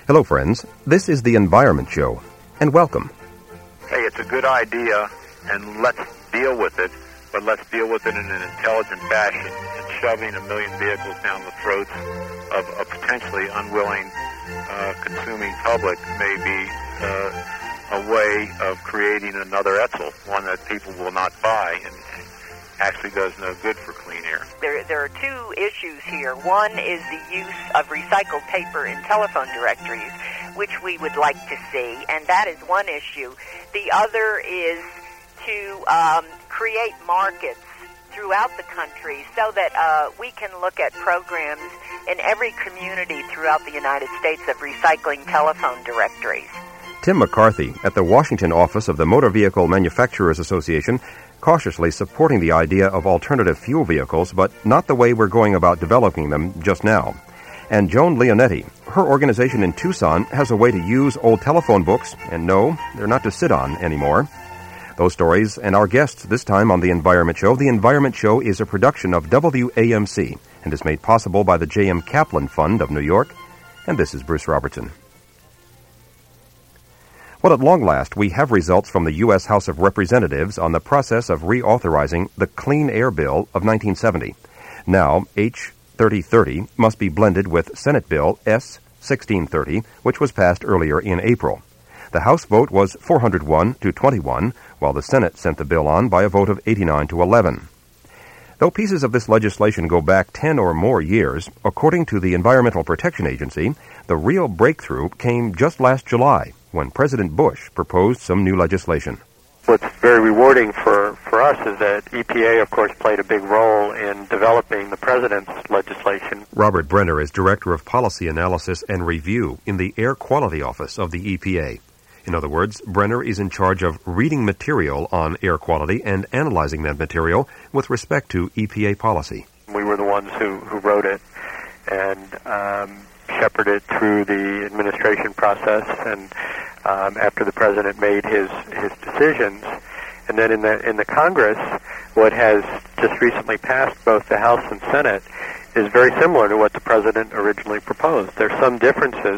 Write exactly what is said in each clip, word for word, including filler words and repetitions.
Hello, friends. This is the Environment Show, and welcome. Hey, it's a good idea, and let's deal with it, but let's deal with it in an intelligent fashion. And shoving a million vehicles down the throats of a potentially unwilling uh, consuming public may be uh, a way of creating another Etzel, one that people will not buy and actually does no good for clean air. There, there are two issues here. One is the use of recycled paper in telephone directories, which we would like to see, and that is one issue. The other is to um, create markets throughout the country so that uh, we can look at programs in every community throughout the United States of recycling telephone directories. Tim McCarthy at the Washington office of the Motor Vehicle Manufacturers Association cautiously supporting the idea of alternative fuel vehicles, but not the way we're going about developing them just now. And Joan Leonetti, her organization in Tucson, has a way to use old telephone books, and no, they're not to sit on anymore. Those stories and our guests this time on The Environment Show. The Environment Show is a production of W A M C and is made possible by the J M Kaplan Fund of New York. And this is Bruce Robertson. Well, at long last, we have results from the U S House of Representatives on the process of reauthorizing the Clean Air Bill of nineteen seventy. Now, H thirty thirty must be blended with Senate Bill S sixteen thirty, which was passed earlier in April. The House vote was four hundred one to twenty-one, while the Senate sent the bill on by a vote of eighty-nine to eleven. Though pieces of this legislation go back ten or more years, according to the Environmental Protection Agency, the real breakthrough came just last July, when President Bush proposed some new legislation. What's very rewarding for, for us is that E P A, of course, played a big role in developing the President's legislation. Robert Brenner is Director of Policy Analysis and Review in the Air Quality Office of the E P A. In other words, Brenner is in charge of reading material on air quality and analyzing that material with respect to E P A policy. We were the ones who, who wrote it and um, shepherded it through the administration process, and um, after the President made his, his decisions. And then in the in the Congress, what has just recently passed both the House and Senate is very similar to what the President originally proposed. There's some differences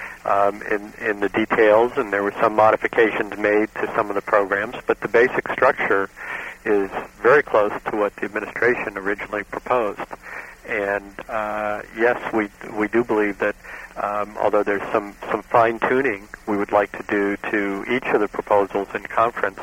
Um, in, in the details, and there were some modifications made to some of the programs, but the basic structure is very close to what the administration originally proposed. And uh, yes, we we do believe that um, although there's some, some fine-tuning we would like to do to each of the proposals in conference,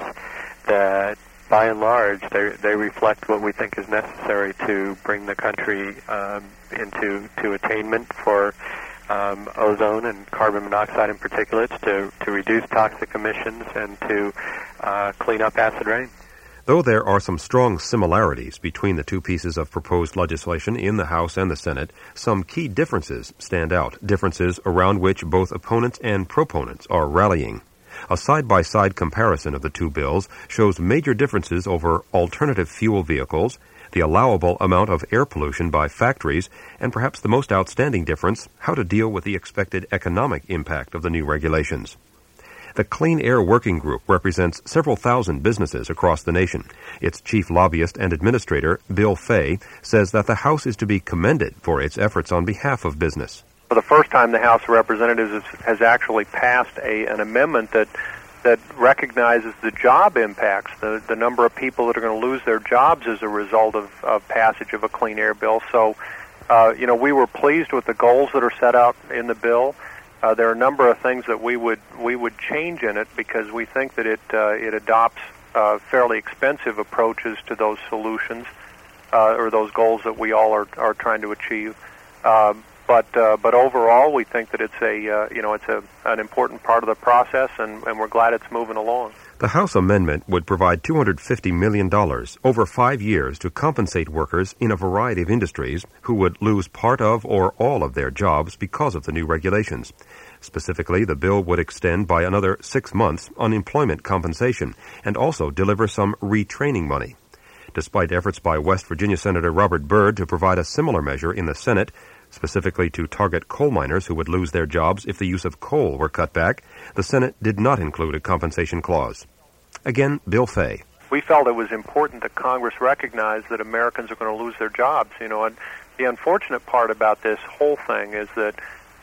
that by and large they, they reflect what we think is necessary to bring the country um, into to attainment for Um, ozone and carbon monoxide in particulates, to, to reduce toxic emissions and to uh, clean up acid rain. Though there are some strong similarities between the two pieces of proposed legislation in the House and the Senate, some key differences stand out, differences around which both opponents and proponents are rallying. A side-by-side comparison of the two bills shows major differences over alternative fuel vehicles, the allowable amount of air pollution by factories, and perhaps the most outstanding difference, how to deal with the expected economic impact of the new regulations. The Clean Air Working Group represents several thousand businesses across the nation. Its chief lobbyist and administrator, Bill Fay, says that the House is to be commended for its efforts on behalf of business. For the first time, the House of Representatives has actually passed a, an amendment that that recognizes the job impacts, the, the number of people that are going to lose their jobs as a result of, of passage of a clean air bill. So, uh, you know, we were pleased with the goals that are set out in the bill. Uh, there are a number of things that we would we would change in it because we think that it uh, it adopts uh, fairly expensive approaches to those solutions uh, or those goals that we all are, are trying to achieve. Um, But uh, but overall, we think that it's a uh, you know it's a an important part of the process, and, and we're glad it's moving along. The House amendment would provide two hundred fifty million dollars over five years to compensate workers in a variety of industries who would lose part of or all of their jobs because of the new regulations. Specifically, the bill would extend by another six months unemployment compensation and also deliver some retraining money. Despite efforts by West Virginia Senator Robert Byrd to provide a similar measure in the Senate, specifically to target coal miners who would lose their jobs if the use of coal were cut back, the Senate did not include a compensation clause. Again, Bill Fay. We felt it was important that Congress recognize that Americans are going to lose their jobs, you know, and the unfortunate part about this whole thing is that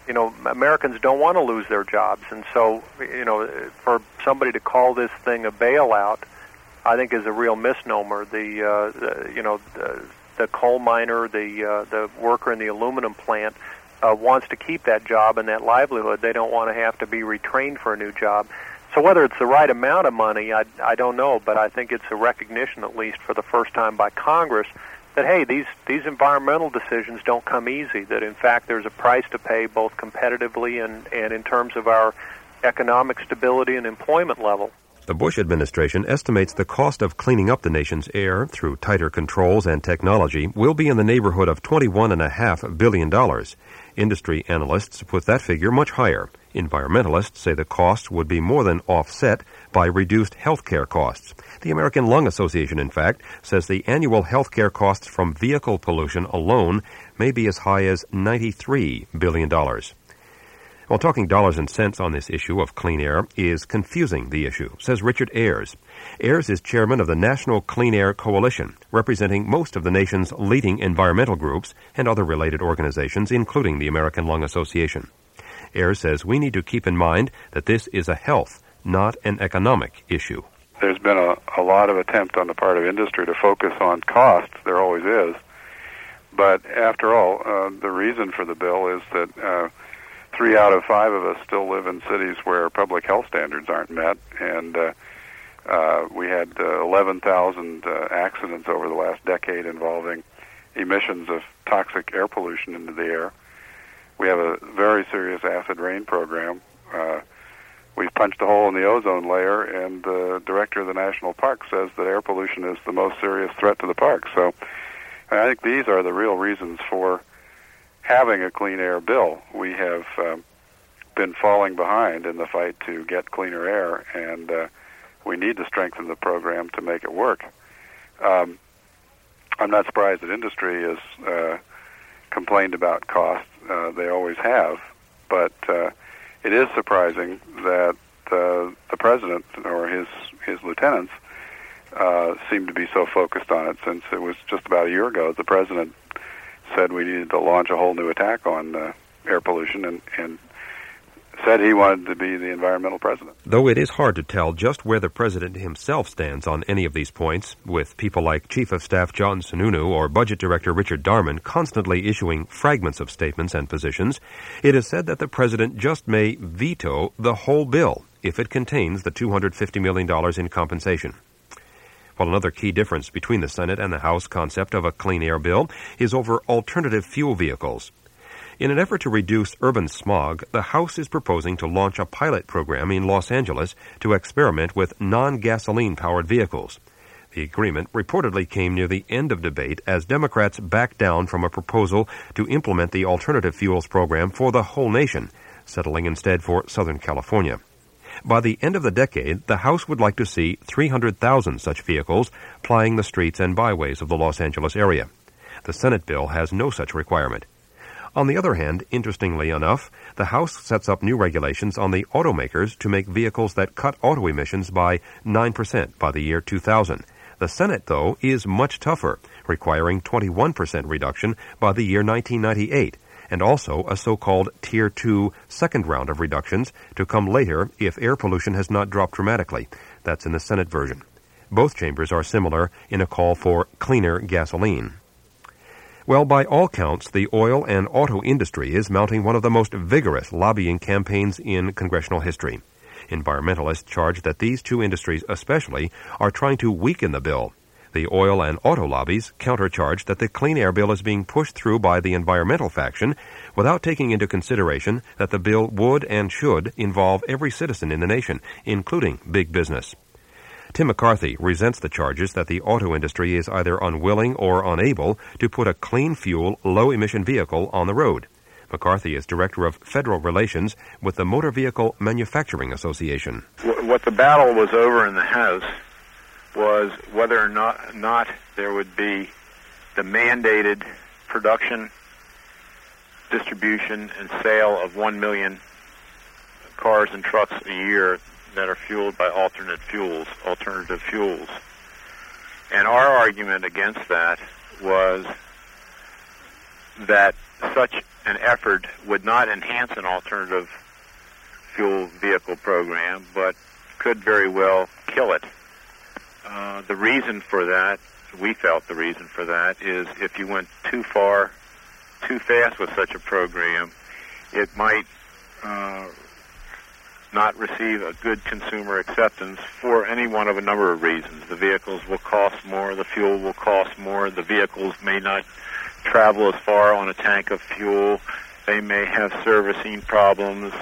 you know, Americans don't want to lose their jobs, and so, you know, for somebody to call this thing a bailout, I think is a real misnomer. The, uh, the you know, the, the coal miner, the uh, the worker in the aluminum plant uh, wants to keep that job and that livelihood. They don't want to have to be retrained for a new job. So whether it's the right amount of money, I, I don't know, but I think it's a recognition, at least for the first time by Congress, that, hey, these, these environmental decisions don't come easy, that, in fact, there's a price to pay both competitively and, and in terms of our economic stability and employment level. The Bush administration estimates the cost of cleaning up the nation's air through tighter controls and technology will be in the neighborhood of twenty-one point five billion dollars. Industry analysts put that figure much higher. Environmentalists say the costs would be more than offset by reduced health care costs. The American Lung Association, in fact, says the annual health care costs from vehicle pollution alone may be as high as ninety-three billion dollars. Well, talking dollars and cents on this issue of clean air is confusing the issue, says Richard Ayers. Ayers is chairman of the National Clean Air Coalition, representing most of the nation's leading environmental groups and other related organizations, including the American Lung Association. Ayers says we need to keep in mind that this is a health, not an economic issue. There's been a, a lot of attempt on the part of industry to focus on costs. There always is. But after all, uh, the reason for the bill is that uh, three out of five of us still live in cities where public health standards aren't met, and uh, uh, we had uh, eleven thousand uh, accidents over the last decade involving emissions of toxic air pollution into the air. We have a very serious acid rain program. Uh, we've punched a hole in the ozone layer, and the director of the national park says that air pollution is the most serious threat to the park. So I think these are the real reasons for having a clean air bill. We have um, been falling behind in the fight to get cleaner air, and uh, we need to strengthen the program to make it work. Um, I'm not surprised that industry has uh, complained about costs. Uh, they always have, but uh, it is surprising that uh, the president or his his lieutenants uh, seem to be so focused on it, since it was just about a year ago the president said we needed to launch a whole new attack on uh, air pollution, and, and said he wanted to be the environmental president. Though it is hard to tell just where the president himself stands on any of these points, with people like Chief of Staff John Sununu or Budget Director Richard Darman constantly issuing fragments of statements and positions, it is said that the president just may veto the whole bill if it contains the two hundred fifty million dollars in compensation. While another key difference between the Senate and the House concept of a clean air bill is over alternative fuel vehicles. In an effort to reduce urban smog, the House is proposing to launch a pilot program in Los Angeles to experiment with non-gasoline-powered vehicles. The agreement reportedly came near the end of debate as Democrats backed down from a proposal to implement the alternative fuels program for the whole nation, settling instead for Southern California. By the end of the decade, the House would like to see three hundred thousand such vehicles plying the streets and byways of the Los Angeles area. The Senate bill has no such requirement. On the other hand, interestingly enough, the House sets up new regulations on the automakers to make vehicles that cut auto emissions by nine percent by the year two thousand. The Senate, though, is much tougher, requiring twenty-one percent reduction by the year nineteen ninety-eight, and also a so-called Tier two second round of reductions to come later if air pollution has not dropped dramatically. That's in the Senate version. Both chambers are similar in a call for cleaner gasoline. Well, by all counts, the oil and auto industry is mounting one of the most vigorous lobbying campaigns in congressional history. Environmentalists charge that these two industries especially are trying to weaken the bill. The oil and auto lobbies countercharge that the Clean Air Bill is being pushed through by the environmental faction without taking into consideration that the bill would and should involve every citizen in the nation, including big business. Tim McCarthy resents the charges that the auto industry is either unwilling or unable to put a clean fuel, low-emission vehicle on the road. McCarthy is Director of Federal Relations with the Motor Vehicle Manufacturing Association. What the battle was over in the House was whether or not, not there would be the mandated production, distribution, and sale of one million cars and trucks a year that are fueled by alternate fuels, alternative fuels. And our argument against that was that such an effort would not enhance an alternative fuel vehicle program, but could very well kill it. Uh, the reason for that, we felt the reason for that, is if you went too far, too fast with such a program, it might uh, not receive a good consumer acceptance for any one of a number of reasons. The vehicles will cost more, the fuel will cost more, the vehicles may not travel as far on a tank of fuel, they may have servicing problems,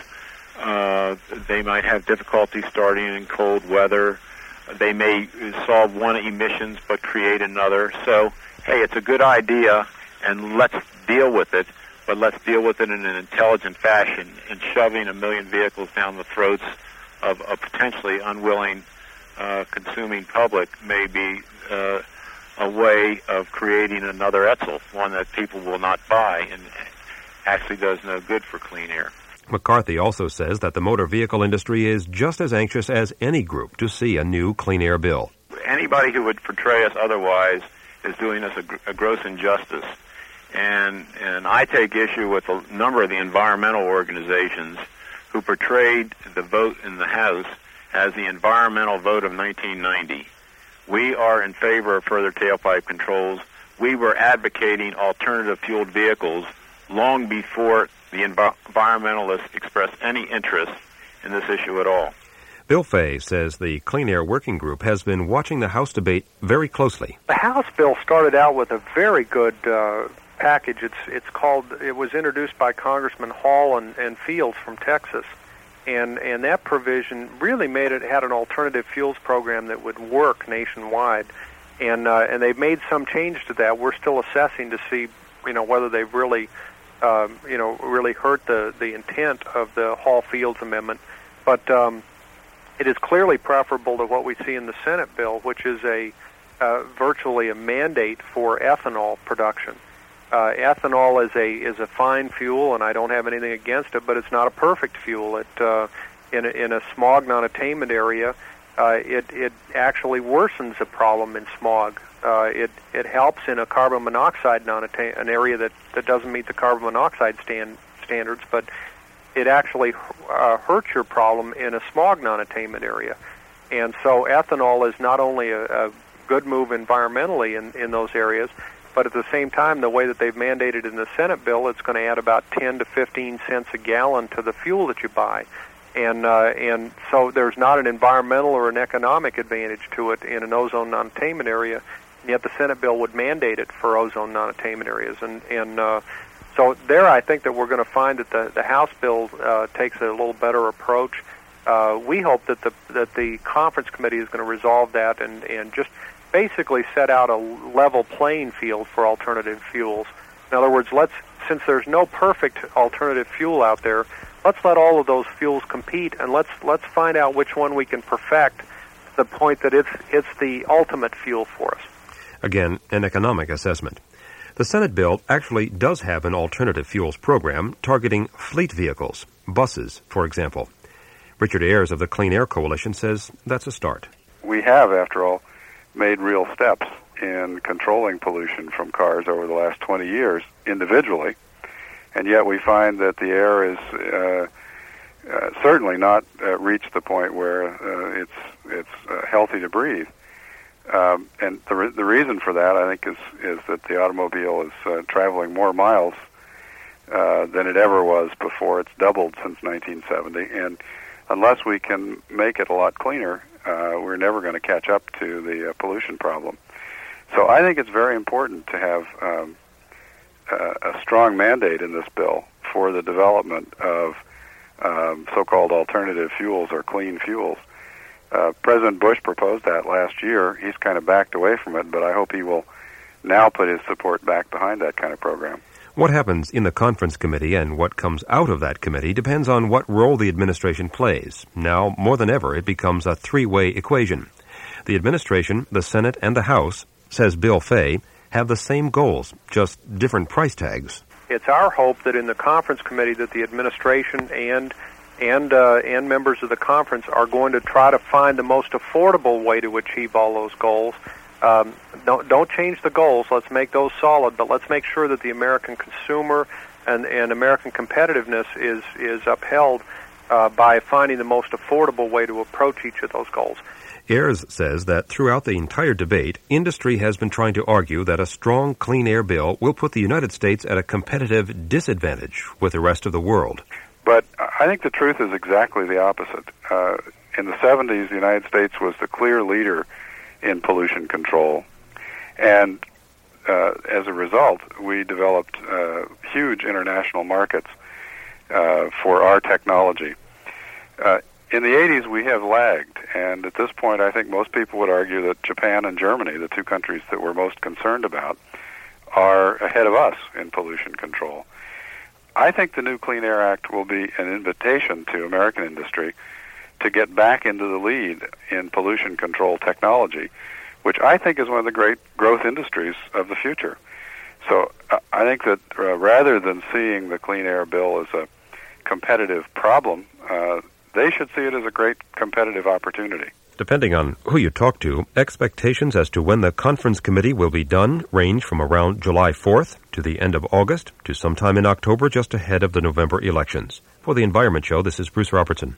uh, they might have difficulty starting in cold weather, they may solve one emissions but create another. So, hey, it's a good idea, and let's deal with it, but let's deal with it in an intelligent fashion. And shoving a million vehicles down the throats of a potentially unwilling uh, consuming public may be uh, a way of creating another Etzel, one that people will not buy and actually does no good for clean air. McCarthy also says that the motor vehicle industry is just as anxious as any group to see a new clean air bill. Anybody who would portray us otherwise is doing us a, gr- a gross injustice. And, and I take issue with a number of the environmental organizations who portrayed the vote in the House as the environmental vote of nineteen ninety. We are in favor of further tailpipe controls. We were advocating alternative fueled vehicles long before the env- environmentalists expressed any interest in this issue at all. Bill Fay says the Clean Air Working Group has been watching the House debate very closely. The House bill started out with a very good uh, package. It's it's called. It was introduced by Congressman Hall and, and Fields from Texas, and and that provision really made it had an alternative fuels program that would work nationwide, and uh, and they've made some change to that. We're still assessing to see, you know, whether they've really, um, you know, really hurt the the intent of the Hall Fields amendment, but um, it is clearly preferable to what we see in the Senate bill, which is a uh, virtually a mandate for ethanol production. Uh, ethanol is a is a fine fuel, and I don't have anything against it, but it's not a perfect fuel. It uh, in a, in a smog non-attainment area, uh, it it actually worsens a problem in smog. Uh, it it helps in a carbon monoxide non-attain an area that, that doesn't meet the carbon monoxide stand, standards, but it actually uh, hurts your problem in a smog non-attainment area. And so ethanol is not only a, a good move environmentally in, in those areas, but at the same time, the way that they've mandated in the Senate bill, it's going to add about ten to fifteen cents a gallon to the fuel that you buy. And uh, and so there's not an environmental or an economic advantage to it in an ozone non-attainment area, and yet the Senate bill would mandate it for ozone non-attainment areas. And, and uh, so there I think that we're going to find that the, the House bill uh, takes a little better approach. Uh, we hope that the that the conference committee is going to resolve that and, and just basically set out a level playing field for alternative fuels. In other words, let's since there's no perfect alternative fuel out there, let's let all of those fuels compete, and let's let's find out which one we can perfect to the point that it's it's the ultimate fuel for us. Again, an economic assessment. The Senate bill actually does have an alternative fuels program targeting fleet vehicles, buses, for example. Richard Ayers of the Clean Air Coalition says that's a start. We have, after all, made real steps in controlling pollution from cars over the last twenty years individually, and yet we find that the air is uh, uh, certainly not uh, reached the point where uh, it's it's uh, healthy to breathe. Um, and the re- the reason for that, I think, is is that the automobile is uh, traveling more miles uh, than it ever was before. It's doubled since nineteen seventy, and unless we can make it a lot cleaner, uh, we're never going to catch up to the uh, pollution problem. So I think it's very important to have um, uh, a strong mandate in this bill for the development of um, so-called alternative fuels or clean fuels. Uh, President Bush proposed that last year. He's kind of backed away from it, but I hope he will now put his support back behind that kind of program. What happens in the conference committee and what comes out of that committee depends on what role the administration plays. Now, more than ever, it becomes a three-way equation. The administration, the Senate, and the House, says Bill Fay, have the same goals, just different price tags. It's our hope that in the conference committee that the administration and and uh, and members of the conference are going to try to find the most affordable way to achieve all those goals, Um, don't, don't change the goals. Let's make those solid, but let's make sure that the American consumer and, and American competitiveness is, is upheld uh, by finding the most affordable way to approach each of those goals. Ayers says that throughout the entire debate, industry has been trying to argue that a strong clean air bill will put the United States at a competitive disadvantage with the rest of the world. But I think the truth is exactly the opposite. Uh, in the seventies, the United States was the clear leader in pollution control, and uh, as a result, we developed uh, huge international markets uh, for our technology. Uh, in the eighties, we have lagged, and at this point, I think most people would argue that Japan and Germany, the two countries that we're most concerned about, are ahead of us in pollution control. I think the new Clean Air Act will be an invitation to American industry to get back into the lead in pollution control technology, which I think is one of the great growth industries of the future. So uh, I think that uh, rather than seeing the Clean Air Bill as a competitive problem, uh, they should see it as a great competitive opportunity. Depending on who you talk to, expectations as to when the conference committee will be done range from around July fourth to the end of August to sometime in October just ahead of the November elections. For the Environment Show, this is Bruce Robertson.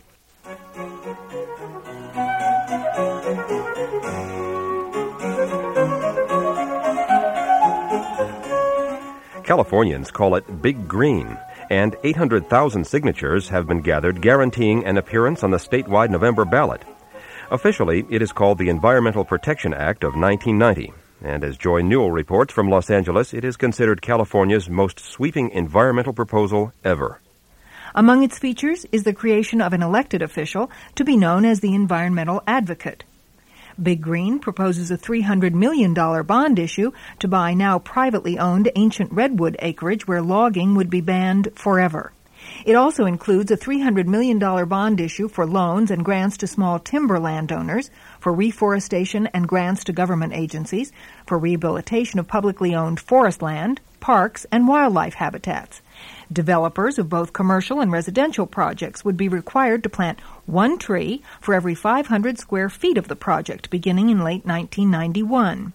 Californians call it Big Green, and eight hundred thousand signatures have been gathered guaranteeing an appearance on the statewide November ballot. Officially, it is called the Environmental Protection Act of nineteen ninety, and as Joy Newell reports from Los Angeles, it is considered California's most sweeping environmental proposal ever. Among its features is the creation of an elected official to be known as the Environmental Advocate. Big Green proposes a three hundred million dollars bond issue to buy now privately owned ancient redwood acreage where logging would be banned forever. It also includes a three hundred million dollars bond issue for loans and grants to small timber landowners, for reforestation and grants to government agencies, for rehabilitation of publicly owned forest land, parks, and wildlife habitats. Developers of both commercial and residential projects would be required to plant one tree for every five hundred square feet of the project beginning in late nineteen ninety-one.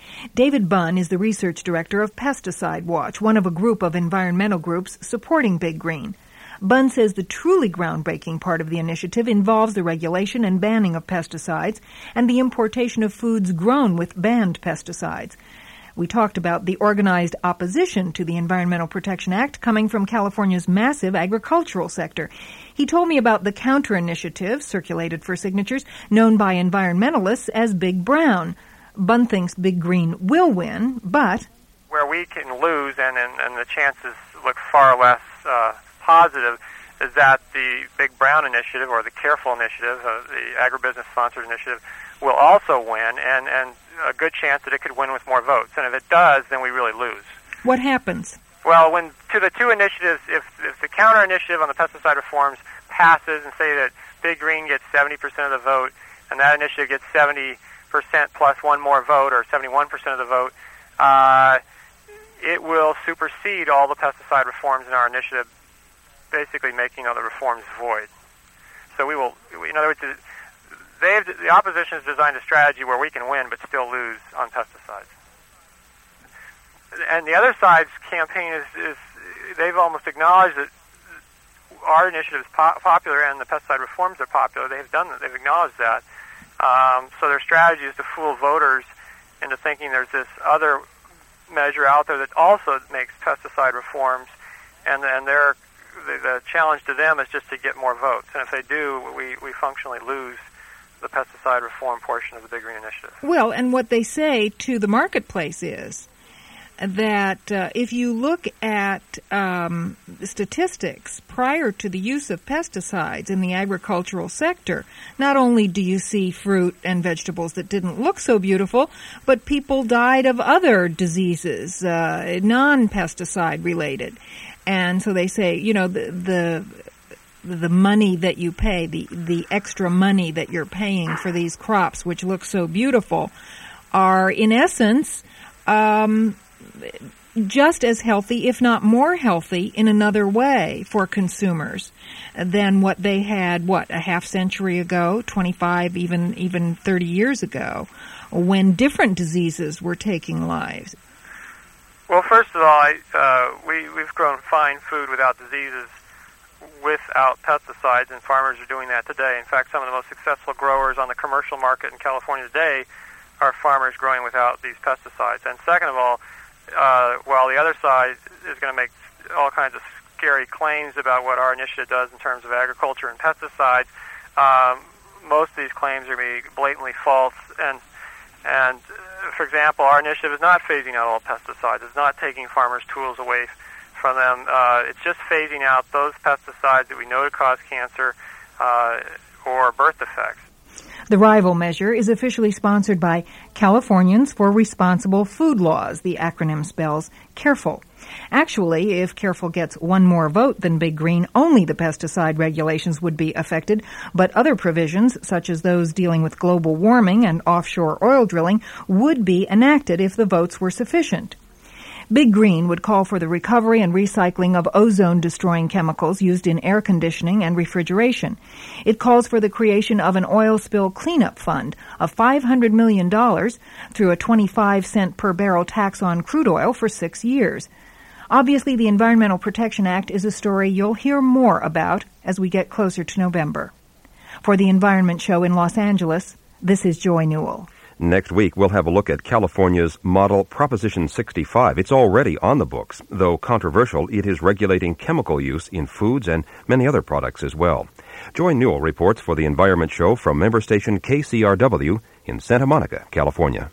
David Bunn is the research director of Pesticide Watch, one of a group of environmental groups supporting Big Green. Bunn says the truly groundbreaking part of the initiative involves the regulation and banning of pesticides and the importation of foods grown with banned pesticides. We talked about the organized opposition to the Environmental Protection Act coming from California's massive agricultural sector. He told me about the counter-initiative circulated for signatures known by environmentalists as Big Brown. Bunn thinks Big Green will win, but where we can lose, and, and, and the chances look far less uh, positive, is that the Big Brown initiative, or the Careful initiative, uh, the agribusiness-sponsored initiative, will also win, and, and a good chance that it could win with more votes. And if it does, then we really lose. What happens? Well, when to the two initiatives, if, if the counter-initiative on the pesticide reforms passes and say that Big Green gets seventy percent of the vote, and that initiative gets seventy percent plus one more vote, or seventy-one percent of the vote, uh, it will supersede all the pesticide reforms in our initiative, basically making all the reforms void. So we will, in other words, they've, the opposition has designed a strategy where we can win but still lose on pesticides. And the other side's campaign is, is they've almost acknowledged that our initiative is po- popular and the pesticide reforms are popular. They've done that. They've acknowledged that. Um, so their strategy is to fool voters into thinking there's this other measure out there that also makes pesticide reforms, and and their the, the challenge to them is just to get more votes. And if they do, we, we functionally lose the pesticide reform portion of the Big Green Initiative. Well, and what they say to the marketplace is that uh, if you look at um, statistics prior to the use of pesticides in the agricultural sector, not only do you see fruit and vegetables that didn't look so beautiful, but people died of other diseases, uh, non-pesticide related. And so they say, you know, the the the money that you pay, the, the extra money that you're paying for these crops, which look so beautiful, are in essence um, just as healthy, if not more healthy, in another way for consumers than what they had, what, a half century ago, twenty-five, even even thirty years ago, when different diseases were taking lives? Well, first of all, I, uh, we, we've grown fine food without diseases, without pesticides, and farmers are doing that today. In fact, some of the most successful growers on the commercial market in California today are farmers growing without these pesticides. And second of all, uh, while the other side is going to make all kinds of scary claims about what our initiative does in terms of agriculture and pesticides, um, most of these claims are going to be blatantly false. And, and uh, for example, our initiative is not phasing out all pesticides. It's not taking farmers' tools away from them. Uh, it's just phasing out those pesticides that we know to cause cancer uh, or birth defects. The rival measure is officially sponsored by Californians for Responsible Food Laws. The acronym spells CAREFUL. Actually, if CAREFUL gets one more vote than Big Green, only the pesticide regulations would be affected, but other provisions, such as those dealing with global warming and offshore oil drilling, would be enacted if the votes were sufficient. Big Green would call for the recovery and recycling of ozone-destroying chemicals used in air conditioning and refrigeration. It calls for the creation of an oil spill cleanup fund of five hundred million dollars through a twenty-five cent per barrel tax on crude oil for six years. Obviously, the Environmental Protection Act is a story you'll hear more about as we get closer to November. For the Environment Show in Los Angeles, this is Joy Newell. Next week, we'll have a look at California's model Proposition sixty-five. It's already on the books. Though controversial, it is regulating chemical use in foods and many other products as well. Joy Newell reports for the Environment Show from member station K C R W in Santa Monica, California.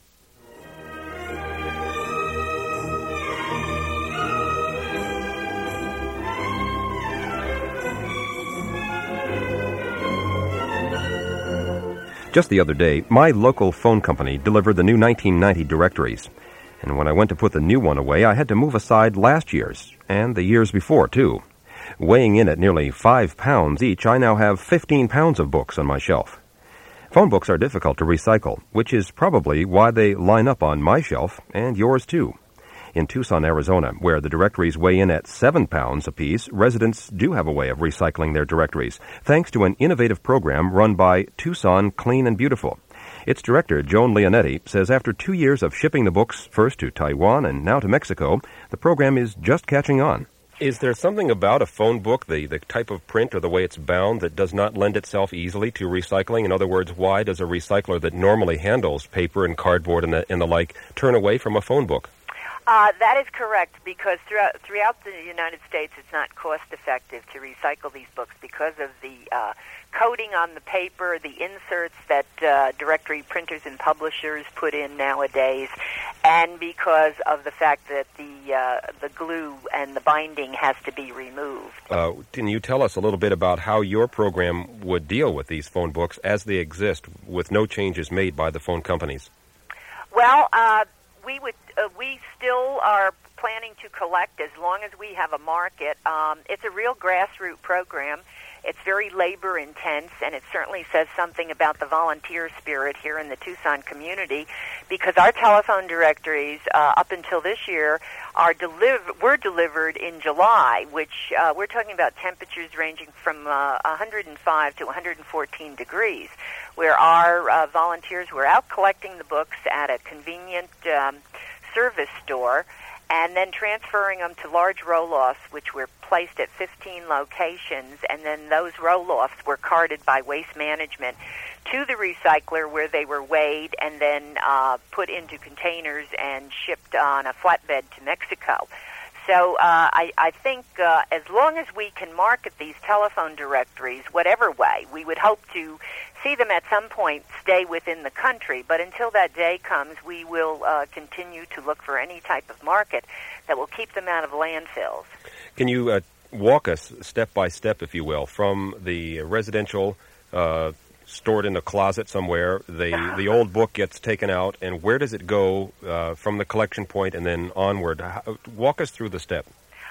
Just the other day, my local phone company delivered the new nineteen ninety directories. And when I went to put the new one away, I had to move aside last year's, and the years before, too. Weighing in at nearly five pounds each, I now have fifteen pounds of books on my shelf. Phone books are difficult to recycle, which is probably why they line up on my shelf, and yours, too. In Tucson, Arizona, where the directories weigh in at seven pounds apiece, residents do have a way of recycling their directories, thanks to an innovative program run by Tucson Clean and Beautiful. Its director, Joan Leonetti, says after two years of shipping the books first to Taiwan and now to Mexico, the program is just catching on. Is there something about a phone book, the, the type of print or the way it's bound, that does not lend itself easily to recycling? In other words, why does a recycler that normally handles paper and cardboard and the, and the like turn away from a phone book? Uh, that is correct, because throughout, throughout the United States it's not cost-effective to recycle these books because of the uh, coating on the paper, the inserts that uh, directory printers and publishers put in nowadays, and because of the fact that the uh, the glue and the binding has to be removed. Uh, can you tell us a little bit about how your program would deal with these phone books as they exist, with no changes made by the phone companies? Well, uh, we would uh, we still are planning to collect as long as we have a market. Um, it's a real grassroots program. It's very labor intense, and it certainly says something about the volunteer spirit here in the Tucson community, because our telephone directories uh, up until this year are deliv- were delivered in July, which uh, we're talking about temperatures ranging from uh, one hundred five to one hundred fourteen degrees, where our uh, volunteers were out collecting the books at a convenient um, service store, and then transferring them to large roll-offs, which were placed at fifteen locations, and then those roll-offs were carted by Waste Management to the recycler, where they were weighed and then uh, put into containers and shipped on a flatbed to Mexico. So uh, I, I think uh, as long as we can market these telephone directories, whatever way, we would hope to see them at some point stay within the country. But until that day comes, we will uh, continue to look for any type of market that will keep them out of landfills. Can you uh, walk us step by step, if you will, from the residential uh, stored in a closet somewhere, the the old book gets taken out, and where does it go uh, from the collection point and then onward? How, walk us through the step.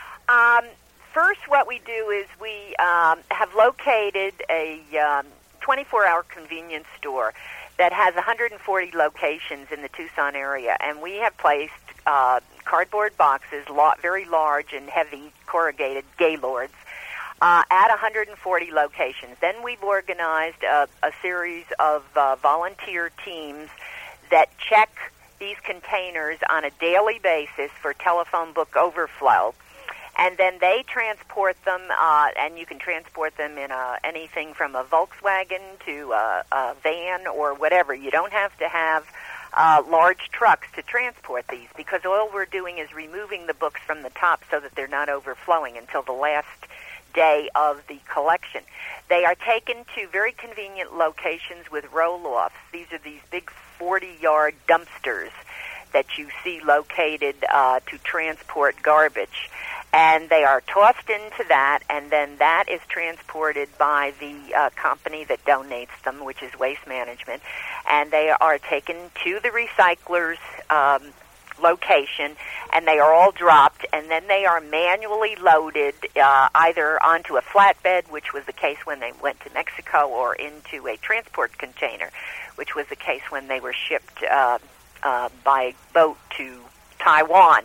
Um, first, what we do is we um, have located a um, twenty-four hour convenience store that has one hundred forty locations in the Tucson area, and we have placed uh, cardboard boxes, lot, very large and heavy corrugated gaylords, uh, at one hundred forty locations. Then we've organized a, a series of uh, volunteer teams that check these containers on a daily basis for telephone book overflow. And then they transport them, uh, and you can transport them in a, anything from a Volkswagen to a, a van or whatever. You don't have to have uh, large trucks to transport these, because all we're doing is removing the books from the top so that they're not overflowing until the last day of the collection. They are taken to very convenient locations with roll-offs. These are these big forty-yard dumpsters that you see located uh, to transport garbage. And they are tossed into that, and then that is transported by the uh, company that donates them, which is Waste Management. And they are taken to the recycler's um, location, and they are all dropped, and then they are manually loaded uh, either onto a flatbed, which was the case when they went to Mexico, or into a transport container, which was the case when they were shipped uh, uh, by boat to Taiwan.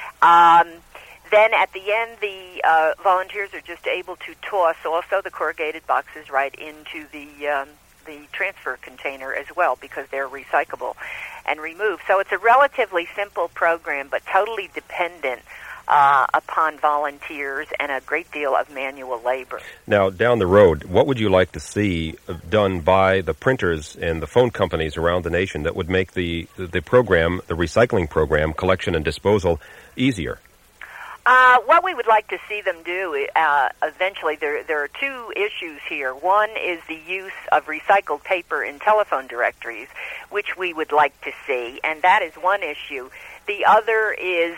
Um, Then at the end, the uh, volunteers are just able to toss also the corrugated boxes right into the um, the transfer container as well, because they're recyclable and removed. So it's a relatively simple program, but totally dependent uh, upon volunteers and a great deal of manual labor. Now, down the road, what would you like to see done by the printers and the phone companies around the nation that would make the the program, the recycling program, collection and disposal, easier? Uh, what we would like to see them do, uh, eventually, there there are two issues here. One is the use of recycled paper in telephone directories, which we would like to see, and that is one issue. The other is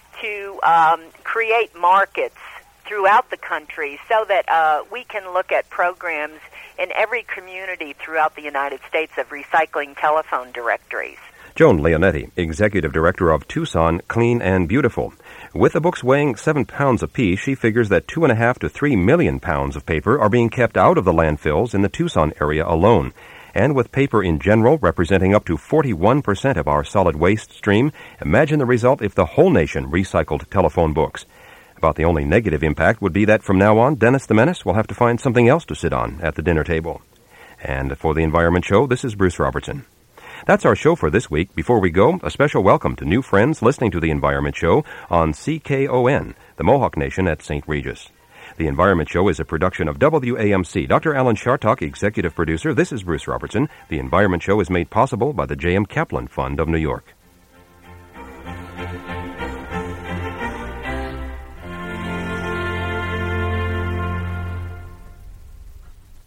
to um, create markets throughout the country so that uh, we can look at programs in every community throughout the United States of recycling telephone directories. Joan Leonetti, Executive Director of Tucson Clean and Beautiful. With the books weighing seven pounds apiece, she figures that two and a half to three million pounds of paper are being kept out of the landfills in the Tucson area alone. And with paper in general representing up to forty-one percent of our solid waste stream, imagine the result if the whole nation recycled telephone books. About the only negative impact would be that from now on, Dennis the Menace will have to find something else to sit on at the dinner table. And for the Environment Show, this is Bruce Robertson. That's our show for this week. Before we go, a special welcome to new friends listening to The Environment Show on C K O N, the Mohawk Nation at Saint Regis. The Environment Show is a production of W A M C. Doctor Alan Chartock, executive producer. This is Bruce Robertson. The Environment Show is made possible by the J M Kaplan Fund of New York.